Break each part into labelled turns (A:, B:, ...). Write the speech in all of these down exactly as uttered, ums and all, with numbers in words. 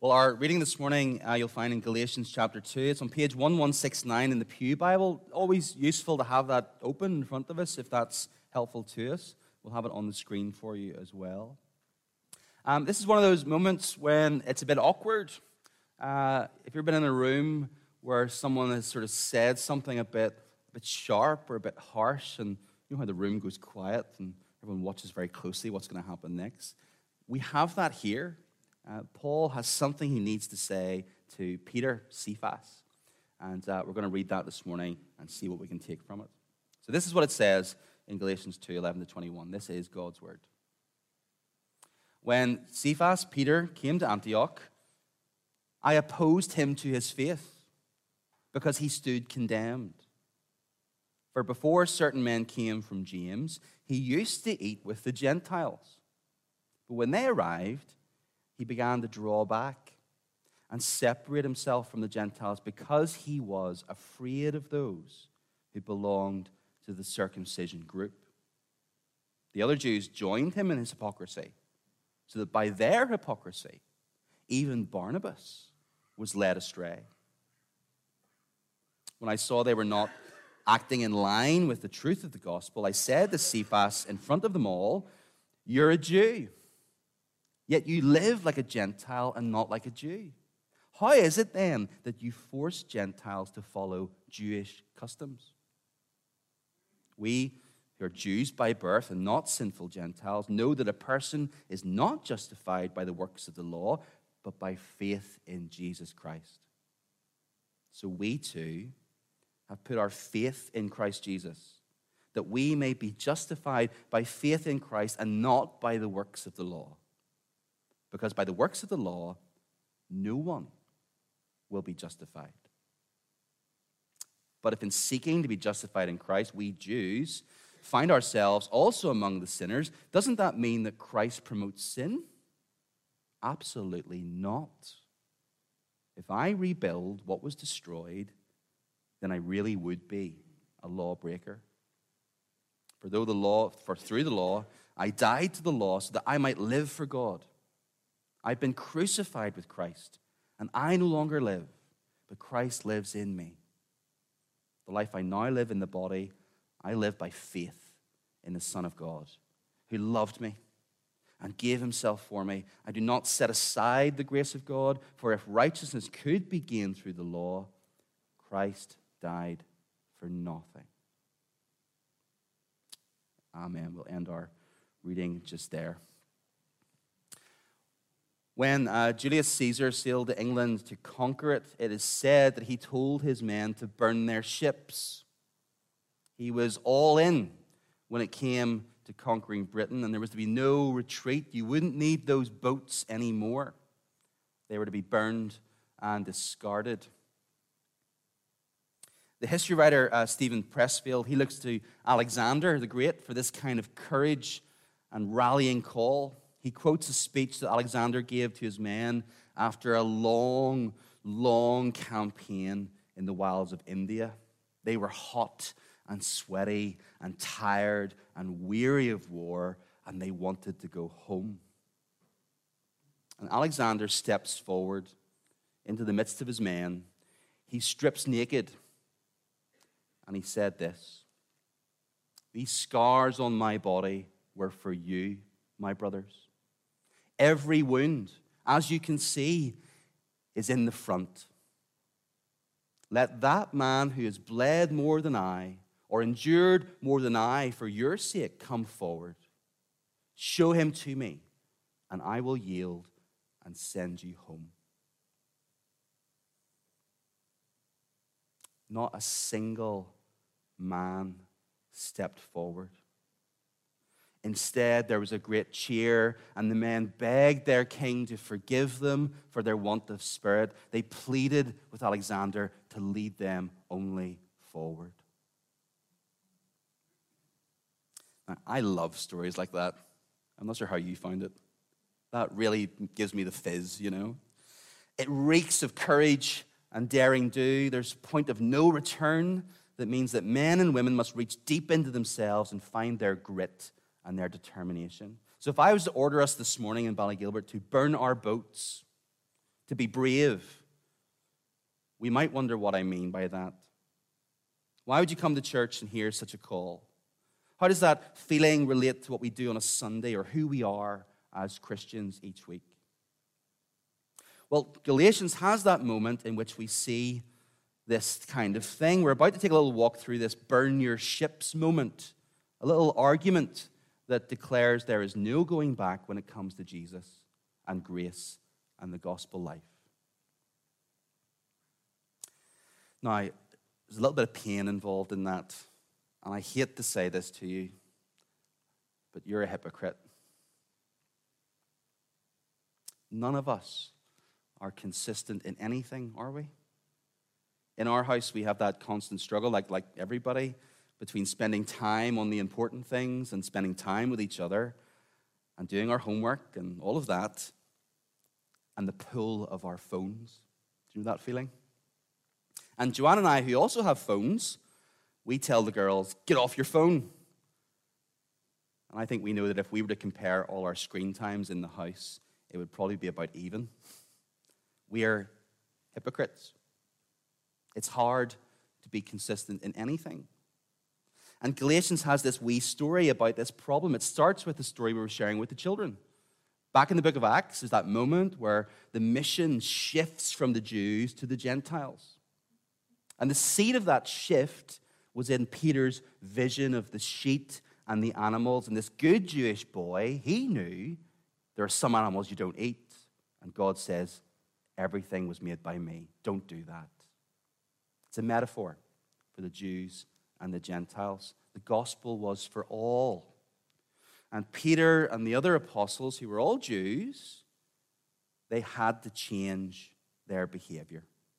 A: Well, our reading this morning uh, you'll find in Galatians chapter two. It's on page eleven sixty-nine in the Pew Bible. Always useful to have that open in front of us if that's helpful to us. We'll have it on the screen for you as well. Um, this is one of those moments when it's a bit awkward. Uh, if you've been in a room where someone has sort of said something a bit, a bit sharp or a bit harsh, and you know how the room goes quiet and everyone watches very closely what's going to happen next. We have that here. Uh, Paul has something he needs to say to Peter, Cephas, and uh, we're going to read that this morning and see what we can take from it. So this is what it says in Galatians two, eleven to twenty-one. This is God's word. When Cephas, Peter, came to Antioch, I opposed him to his faith because he stood condemned. For before certain men came from James, he used to eat with the Gentiles. But when they arrived, he began to draw back and separate himself from the Gentiles because he was afraid of those who belonged to the circumcision group. The other Jews joined him in his hypocrisy, so that by their hypocrisy, even Barnabas was led astray. When I saw they were not acting in line with the truth of the gospel, I said to Cephas in front of them all, "You're a Jew, yet you live like a Gentile and not like a Jew. How is it then that you force Gentiles to follow Jewish customs? We who are Jews by birth and not sinful Gentiles know that a person is not justified by the works of the law, but by faith in Jesus Christ. So we too have put our faith in Christ Jesus, that we may be justified by faith in Christ and not by the works of the law. Because by the works of the law, no one will be justified. But if in seeking to be justified in Christ, we Jews find ourselves also among the sinners, doesn't that mean that Christ promotes sin? Absolutely not. If I rebuild what was destroyed, then I really would be a lawbreaker. For though the law, for through the law, I died to the law so that I might live for God. I've been crucified with Christ, and I no longer live, but Christ lives in me. The life I now live in the body, I live by faith in the Son of God, who loved me and gave himself for me. I do not set aside the grace of God, for if righteousness could be gained through the law, Christ died for nothing. Amen. We'll end our reading just there. When uh, Julius Caesar sailed to England to conquer it, it is said that he told his men to burn their ships. He was all in when it came to conquering Britain, and there was to be no retreat. You wouldn't need those boats anymore. They were to be burned and discarded. The history writer uh, Stephen Pressfield, he looks to Alexander the Great for this kind of courage and rallying call. He quotes a speech that Alexander gave to his men after a long, long campaign in the wilds of India. They were hot and sweaty and tired and weary of war, and they wanted to go home. And Alexander steps forward into the midst of his men. He strips naked, and he said this, "These scars on my body were for you, my brothers. Every wound, as you can see, is in the front. Let that man who has bled more than I, or endured more than I for your sake, come forward. Show him to me, and I will yield and send you home." Not a single man stepped forward. Instead, there was a great cheer, and the men begged their king to forgive them for their want of spirit. They pleaded with Alexander to lead them only forward. Now, I love stories like that. I'm not sure how you found it. That really gives me the fizz, you know. It reeks of courage and daring do. There's a point of no return that means that men and women must reach deep into themselves and find their grit and their determination. So if I was to order us this morning in Ballygilbert to burn our boats, to be brave. We might wonder what I mean by that. Why would you come to church and hear such a call? How does that feeling relate to what we do on a Sunday or who we are as Christians each week? Well, Galatians has that moment in which we see this kind of thing. We're about to take a little walk through this burn your ships moment, a little argument that declares there is no going back when it comes to Jesus and grace and the gospel life. Now, there's a little bit of pain involved in that, and I hate to say this to you, but you're a hypocrite. None of us are consistent in anything, are we? In our house, we have that constant struggle, like, like everybody, between spending time on the important things and spending time with each other and doing our homework and all of that, and the pull of our phones. Do you know that feeling? And Joanne and I, who also have phones, we tell the girls, get off your phone. And I think we know that if we were to compare all our screen times in the house, it would probably be about even. We are hypocrites. It's hard to be consistent in anything. And Galatians has this wee story about this problem. It starts with the story we were sharing with the children. Back in the book of Acts is that moment where the mission shifts from the Jews to the Gentiles. And the seed of that shift was in Peter's vision of the sheep and the animals. And this good Jewish boy, he knew there are some animals you don't eat. And God says, everything was made by me. Don't do that. It's a metaphor for the Jews and the Gentiles. The gospel was for all. And Peter and the other apostles, who were all Jews, they had to change their behavior.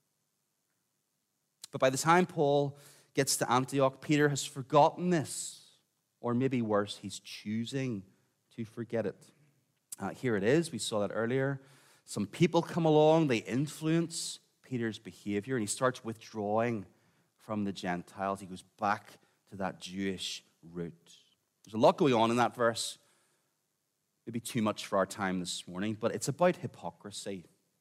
A: But by the time Paul gets to Antioch, Peter has forgotten this. Or maybe worse, he's choosing to forget it. Uh, here it is. We saw that earlier. Some people come along. They influence Peter's behavior, and he starts withdrawing from the Gentiles. He goes back to that Jewish root. There's a lot going on in that verse. Maybe too much for our time this morning, but it's about hypocrisy.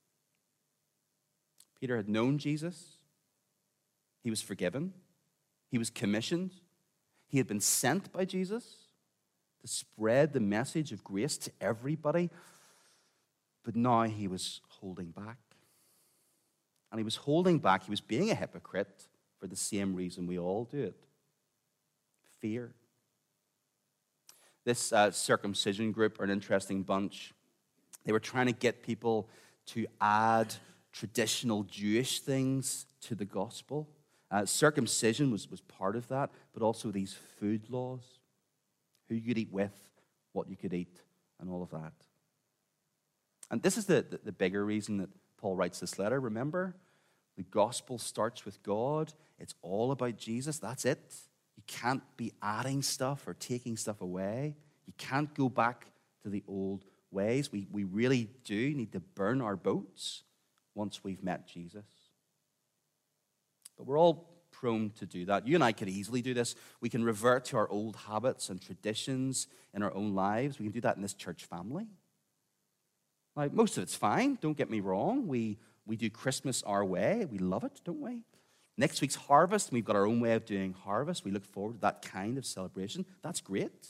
A: Peter had known Jesus. He was forgiven. He was commissioned. He had been sent by Jesus to spread the message of grace to everybody. But now he was holding back. And he was holding back. He was being a hypocrite for the same reason we all do it. Fear. This uh, circumcision group are an interesting bunch. They were trying to get people to add traditional Jewish things to the gospel. Uh, circumcision was, was part of that, but also these food laws. Who you could eat with, what you could eat, and all of that. And this is the, the, the bigger reason that Paul writes this letter. Remember, the gospel starts with God. It's all about Jesus. That's it. You can't be adding stuff or taking stuff away. You can't go back to the old ways. We, we really do need to burn our boats once we've met Jesus. But we're all prone to do that. You and I could easily do this. We can revert to our old habits and traditions in our own lives. We can do that in this church family. Now, most of it's fine. Don't get me wrong. We, we do Christmas our way. We love it, don't we? Next week's harvest, we've got our own way of doing harvest. We look forward to that kind of celebration. That's great.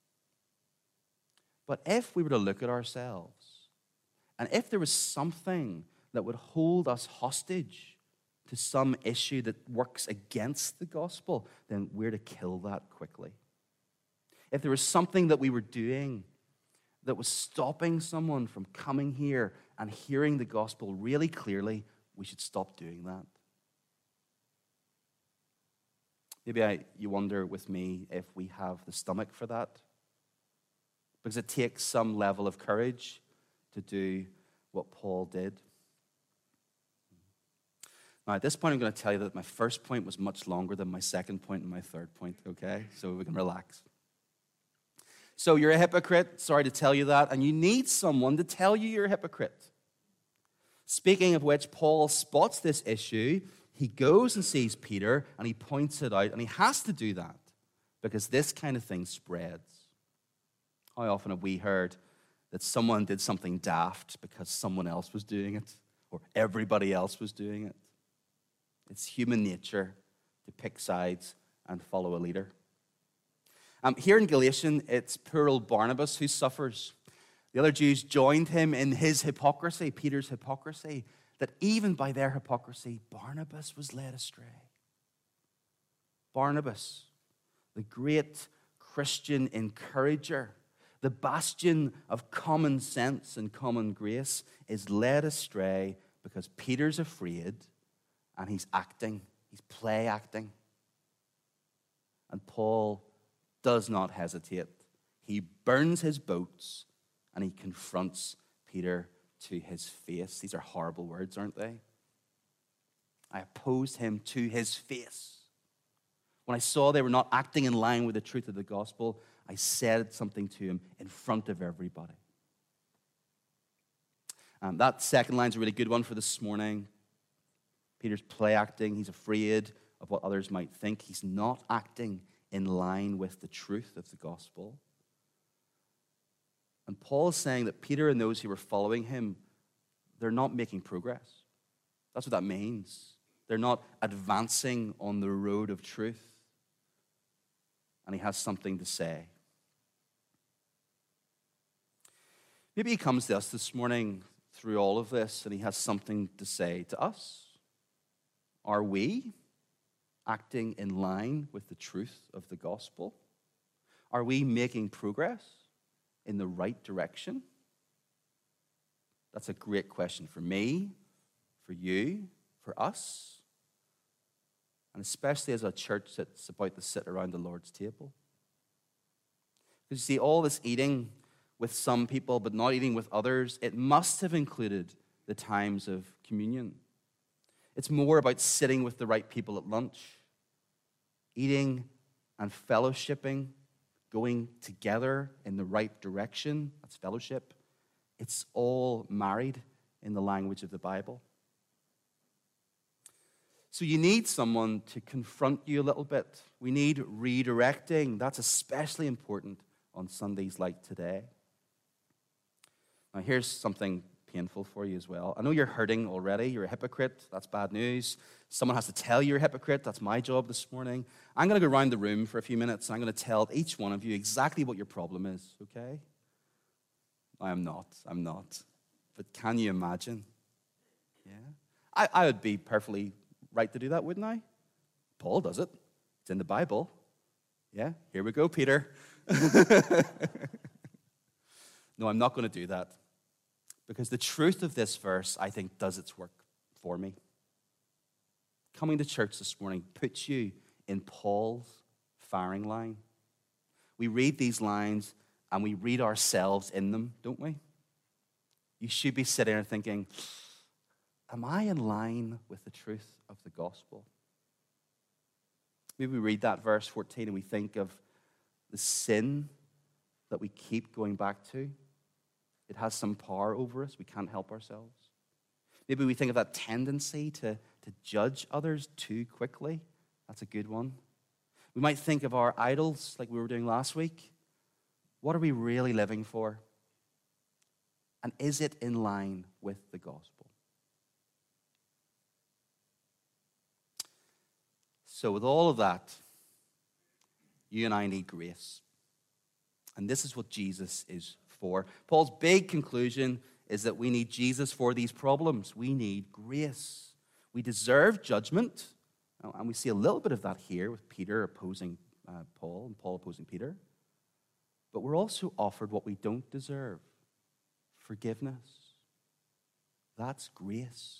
A: But if we were to look at ourselves, and if there was something that would hold us hostage to some issue that works against the gospel, then we're to kill that quickly. If there was something that we were doing that was stopping someone from coming here and hearing the gospel really clearly, we should stop doing that. Maybe I, you wonder with me if we have the stomach for that. Because it takes some level of courage to do what Paul did. Now, at this point, I'm going to tell you that my first point was much longer than my second point and my third point, okay? So we can relax. So you're a hypocrite, sorry to tell you that, and you need someone to tell you you're a hypocrite. Speaking of which, Paul spots this issue. He goes and sees Peter, and he points it out, and he has to do that because this kind of thing spreads. How often have we heard that someone did something daft because someone else was doing it? or everybody else was doing it. It's human nature to pick sides and follow a leader. Um, here in Galatian, it's poor old Barnabas who suffers. The other Jews joined him in his hypocrisy, Peter's hypocrisy, that even by their hypocrisy, Barnabas was led astray. Barnabas, the great Christian encourager, the bastion of common sense and common grace, is led astray because Peter's afraid and he's acting, he's play acting. And Paul does not hesitate. He burns his boats and he confronts Peter to his face. These are horrible words, aren't they? I opposed him to his face. When I saw they were not acting in line with the truth of the gospel, I said something to him in front of everybody. Um, that second line is a really good one for this morning. Peter's play acting. He's afraid of what others might think. He's not acting in line with the truth of the gospel. And Paul is saying that Peter and those who were following him, they're not making progress. That's what that means. They're not advancing on the road of truth. And he has something to say. Maybe he comes to us this morning through all of this and he has something to say to us. Are we acting in line with the truth of the gospel? Are we making progress in the right direction? That's a great question for me, for you, for us. And especially as a church that's about to sit around the Lord's table. Because you see, all this eating with some people but not eating with others, it must have included the times of communion. It's more about sitting with the right people at lunch, eating and fellowshipping, going together in the right direction. That's fellowship. It's all married in the language of the Bible. So you need someone to confront you a little bit. We need redirecting. That's especially important on Sundays like today. Now here's something painful for you as well. I know you're hurting already. You're a hypocrite. That's bad news. Someone has to tell you you're a hypocrite. That's my job this morning. I'm going to go around the room for a few minutes, and I'm going to tell each one of you exactly what your problem is, okay? I am not. I'm not. But can you imagine? Yeah. I, I would be perfectly right to do that, wouldn't I? Paul does it. It's in the Bible. Yeah, here we go, Peter. No, I'm not going to do that. Because the truth of this verse, I think, does its work for me. Coming to church this morning puts you in Paul's firing line. We read these lines and we read ourselves in them, don't we? You should be sitting there thinking, am I in line with the truth of the gospel? Maybe we read that verse fourteen and we think of the sin that we keep going back to. It has some power over us. We can't help ourselves. Maybe we think of that tendency to, to judge others too quickly. That's a good one. We might think of our idols like we were doing last week. What are we really living for? And is it in line with the gospel? So with all of that, you and I need grace. And this is what Jesus is for. Paul's big conclusion is that we need Jesus for these problems. We need grace. We deserve judgment. And we see a little bit of that here with Peter opposing uh, Paul and Paul opposing Peter. But we're also offered what we don't deserve. Forgiveness. That's grace.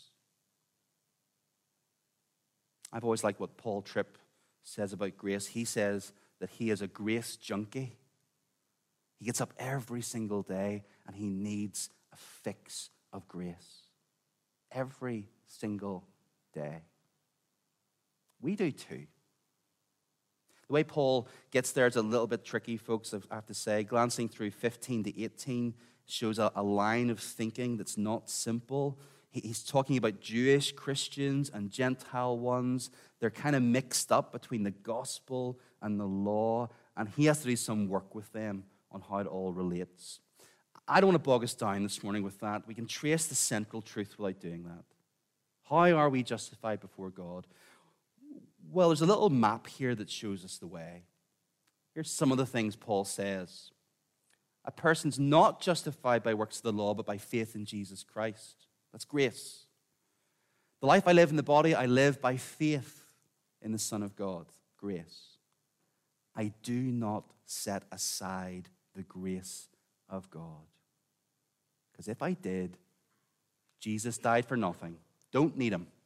A: I've always liked what Paul Tripp says about grace. He says that he is a grace junkie. He gets up every single day and he needs a fix of grace. Every single day. We do too. The way Paul gets there is a little bit tricky, folks, I have to say. Glancing through fifteen to eighteen shows a, a line of thinking that's not simple. He, he's talking about Jewish Christians and Gentile ones. They're kind of mixed up between the gospel and the law, and he has to do some work with them on how it all relates. I don't want to bog us down this morning with that. We can trace the central truth without doing that. How are we justified before God? Well, there's a little map here that shows us the way. Here's some of the things Paul says. A person's not justified by works of the law, but by faith in Jesus Christ. That's grace. The life I live in the body, I live by faith in the Son of God. Grace. I do not set aside the grace of God. Because if I did, Jesus died for nothing. Don't need him.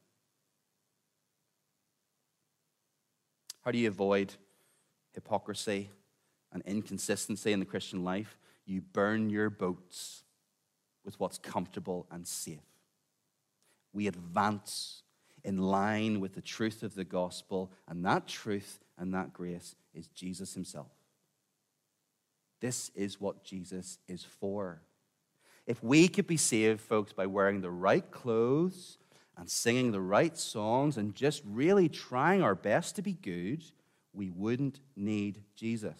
A: How do you avoid hypocrisy and inconsistency in the Christian life? You burn your boats with what's comfortable and safe. We advance in line with the truth of the gospel, and that truth and that grace is Jesus himself. This is what Jesus is for. If we could be saved, folks, by wearing the right clothes and singing the right songs and just really trying our best to be good, we wouldn't need Jesus.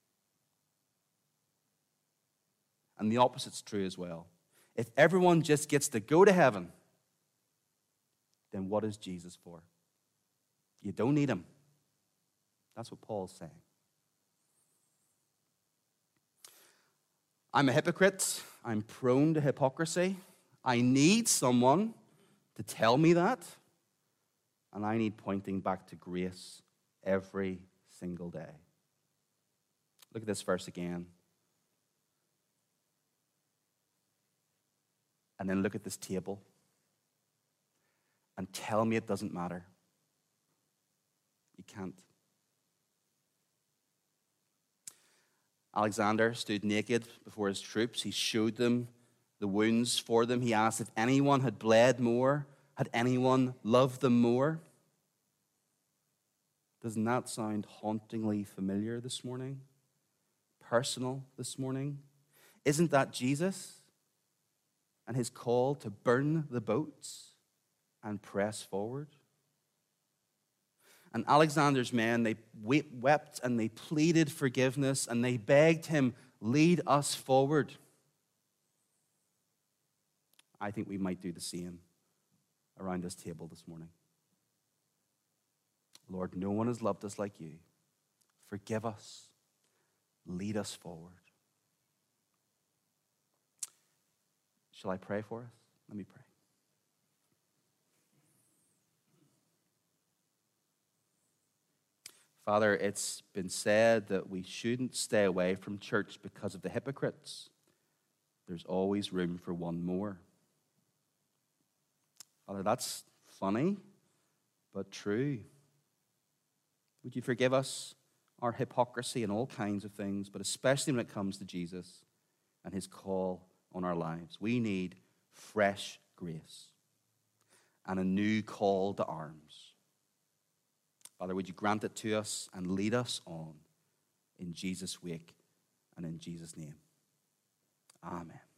A: And the opposite's true as well. If everyone just gets to go to heaven, then what is Jesus for? You don't need him. That's what Paul's saying. I'm a hypocrite. I'm prone to hypocrisy. I need someone to tell me that. And I need pointing back to grace every single day. Look at this verse again. And then look at this table. And tell me it doesn't matter. You can't. Alexander stood naked before his troops. He showed them the wounds for them. He asked if anyone had bled more, had anyone loved them more. Doesn't that sound hauntingly familiar this morning? Personal this morning? Isn't that Jesus and his call to burn the boats and press forward? And Alexander's men, they wept and they pleaded forgiveness and they begged him, lead us forward. I think we might do the same around this table this morning. Lord, no one has loved us like you. Forgive us. Lead us forward. Shall I pray for us? Let me pray. Father, it's been said that we shouldn't stay away from church because of the hypocrites. There's always room for one more. Father, that's funny, but true. Would you forgive us our hypocrisy in all kinds of things, but especially when it comes to Jesus and his call on our lives? We need fresh grace and a new call to arms. Father, would you grant it to us and lead us on in Jesus' wake and in Jesus' name. Amen.